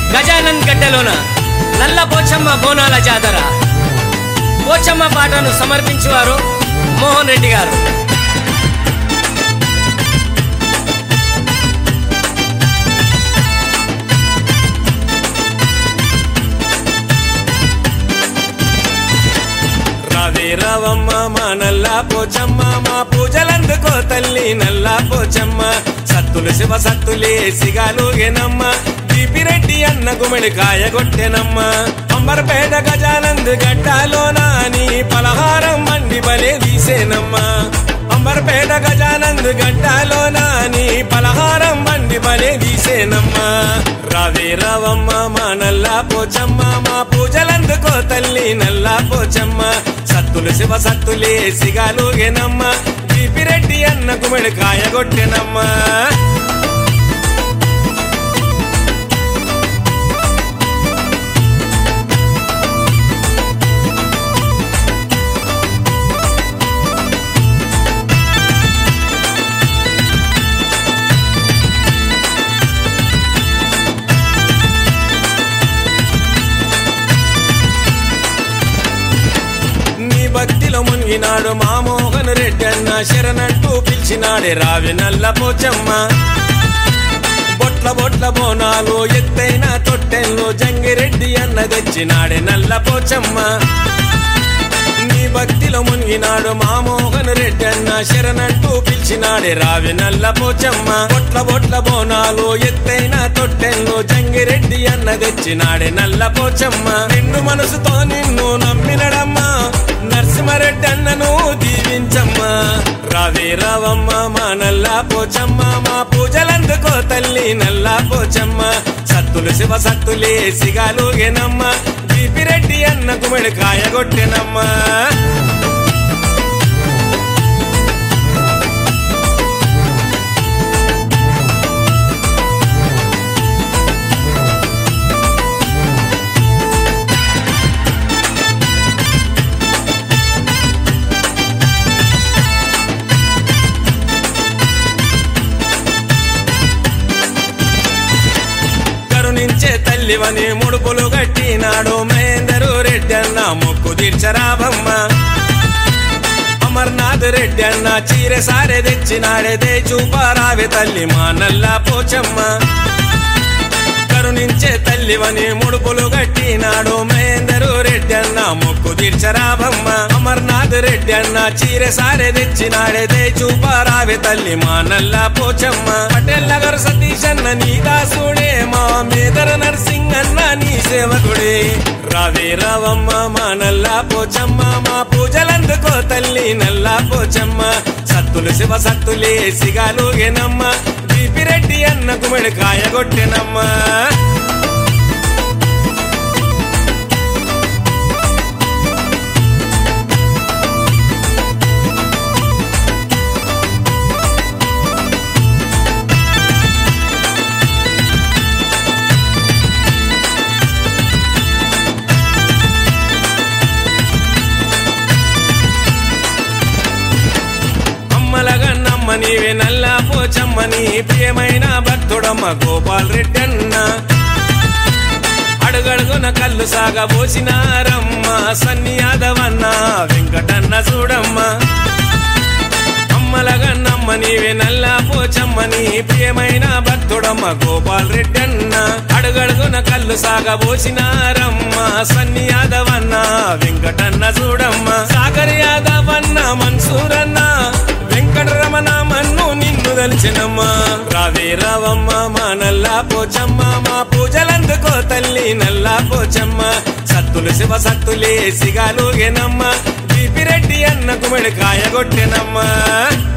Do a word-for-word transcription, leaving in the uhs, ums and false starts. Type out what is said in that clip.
గజానన్ గడ్డలోన నల్ల పోచమ్మ బోనాల జాతర పోచమ్మ పాటను సమర్పించువారు మోహన్ రెడ్డి గారు. రావే రావమ్మ మా నల్లా పోచమ్మ, మా పూజలందుకో తల్లి నల్లా పోచమ్మ. సత్తులు శివ సత్తులే సిగాలుగెనమ్మ, దీపిరెడ్డి అన్న గుమిడి కాయగొట్టెనమ్మ. అంబర్పేట గజానంద్ గడ్డాలోన నీ పలహారం మండి బలే వీసేనమ్మ. అంబర్పేట గజానంద్ గడ్డాలోన నీ పలహారం మండి బలే వీసేనమ్మ. రావే రావమ్మ మా నల్లా పోచమ్మ, మా పూజలందుకో తల్లి నల్లా పోచమ్మ. సత్తులు శివ సత్తులే సిగాలుగెనమ్మ, దీపిరెడ్డి అన్న గుమిడి కాయగొట్టెనమ్మ. భక్తిలో మునిగినాడు మా మోహన్ రెడ్డి అన్న, శరణంటూ పిలిచినాడే రావి నల్ల పోచమ్మ. బొట్ల బొట్ల బోనాలు ఎత్తైన తొట్టెల్లో జంగిరెడ్డి అన్న తెచ్చినాడే నల్ల పోచమ్మ. నీ భక్తిలో మునిగినాడు మా మోహన్ రెడ్డి అన్న, శరణంటూ పిలిచినాడే రావి నల్ల పోచమ్మ. బొట్ల బొట్ల బోనాలు ఎత్తైన తొట్టెల్లో జంగిరెడ్డి అన్న తెచ్చినాడే నల్ల పోచమ్మ. నిన్ను మనసుతో నిన్ను నమ్మినడమ్మా నరసింహారెడ్డి అన్నను దీవించమ్మా. రావే రావమ్మ మా నల్లా పోచమ్మ, మా పూజలందుకో తల్లి నల్లా పోచమ్మ. సత్తులు శివ సత్తులే సిగాలుగెనమ్మ, దీపిరెడ్డి అన్న గుమిడి కాయగొట్టెనమ్మ. కరుణించే తల్లివని ముడుపులు గట్టినాడు మహేందరు రెడ్డి అన్న, మొక్కు తీర్చరాబమ్మ. అమర్నాథ్ రెడ్డి అన్న చీరె సారె తెచ్చినాడే, దే చూపారావే తల్లి మా నల్లా పోచమ్మ. కరుణించే తల్లివని ముడుపులు గట్టినాడు మహేందరు రెడ్డి అన్న, మొక్కు తీర్చరాబమ్మ. అమర్నాథ్ రెడ్డి అన్న చీరె సారె తెచ్చినాడే, దే చూపారావే తల్లి మా నల్లా పోచమ్మ. పటేల్ నగర్ సతీష్ అన్న నీ దాసుడే, మా మేదర నర్సింగ్ అన్న నీ సేవకుడే. రావే రావమ్మ మా నల్లా పోచమ్మ, మా పూజలందుకో తల్లి నల్లా పోచమ్మ. సత్తులు శివ సత్తులే సిగాలుగెనమ్మ, దీపిరెడ్డి అన్న గుమిడి కాయగొట్టెనమ్మ. అమ్మలగన్నమ్మ నీవే నల్లా పోచమ్మ, నీ ప్రియమైన భక్తుడమ్మ గోపాల్ రెడ్డి అన్న. అడుగడుగున కళ్ళు సాగబోసినారమ్మ, సన్ని యాదవన్న వెంకటన్న చూడమ్మ. అమ్మలగన్నమ్మ నీవే నల్లా పోచమ్మ, నీ ప్రియమైన భక్తుడమ్మ గోపాల్ రెడ్డి అన్న. అడుగడుగున కళ్ళు సాగబోసినారమ్మ, సన్ని యాదవన్న వెంకటన్న చూడమ్మ. సాగర్ యాదవన్న మన్సూరన్న వెంకటరమణ మన్ను నిన్ను దలిచినమ్మా. రావే రావమ్మ మా నల్లా పోచమ్మ, మా పూజలందుకో తల్లి నల్లా పోచమ్మ. సత్తులు శివ సత్తులే సిగాలుగెనమ్మ, దీపిరెడ్డి అన్న గుమిడి కాయగొట్టెనమ్మ.